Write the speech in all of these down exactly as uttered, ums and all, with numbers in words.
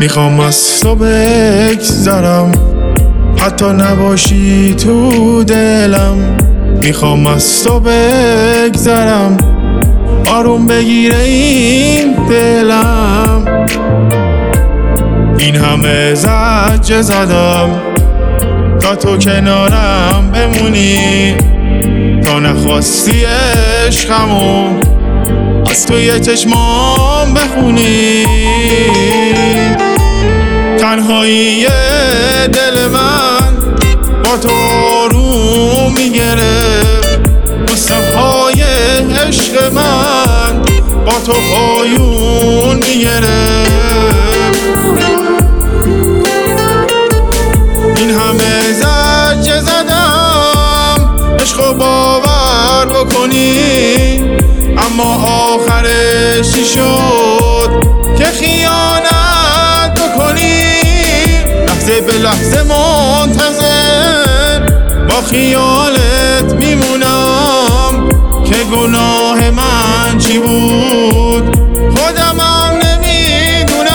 میخوام از تو بگذرم، حتی نباشی تو دلم. میخوام از تو بگذرم، آروم بگیره این دلم. این همه زجه زدم تا تو کنارم بمونی، تا نخواستی عشقمو از توی چشمام بخونی. تنهایی دل من با تو آروم میگرفت، بوسه های عشق من با تو پایون میگرفت. این همه زجه زدم عشقو باور بکنی، اما آخرش چی شد که خیانت بکنی. لحظه به لحظه منتظر با خیالت میمونم که گناه من چی بود خودمم نمیدونم.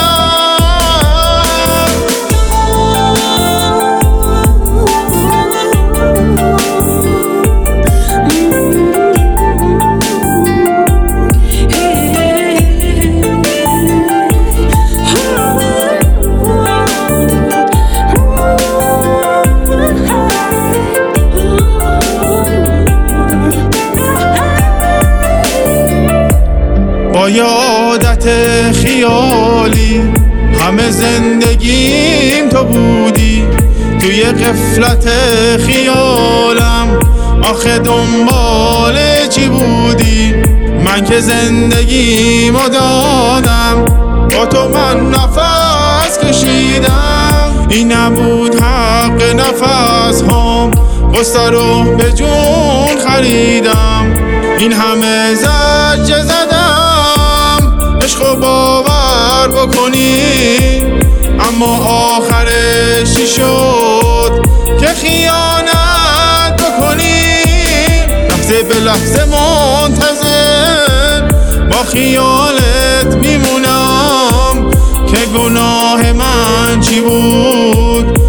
با یه عادت خیالی همه زندگیم تو بودی، توی غفلت خیالم آخه دنبال چی بودی؟ من که زندگیمو دادم، با تو من نفس کشیدم. این نبود حق نفس هام، قصه رو به جون خریدم. این همه زجه زدم عشقو باور بکنی، اما آخرش چی شد که خیانت بکنی. لحظه به لحظه منتظر با خیالت میمونم که گناه من چی بود